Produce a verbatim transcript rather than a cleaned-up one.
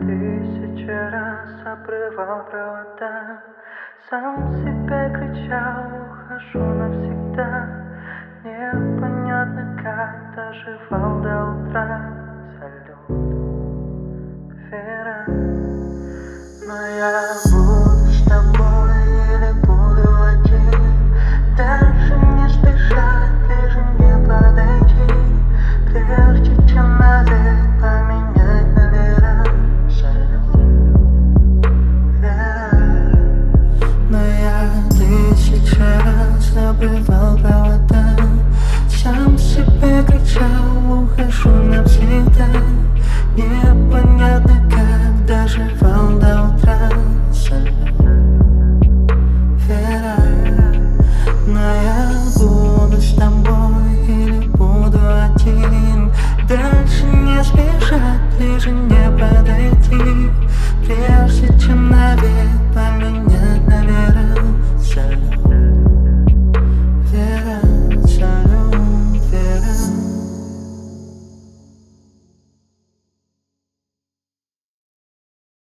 тысячи раз обрывал провода, сам себе кричал: ухожу навсегда. Непонятно как доживал до утра. Салют, Вера. Но я буду с тобой или буду один. Дальше не спешать, ближе не подойти, прежде чем навек поменять номера. Салют, Вера. Но я тысячи раз обрывал провода, сам себе кричал: ухожу навсегда. Непонятно как доживал до утра. Вера. Но я буду с тобой или буду один. Дальше не спешать, ближе не подойти, прежде чем навек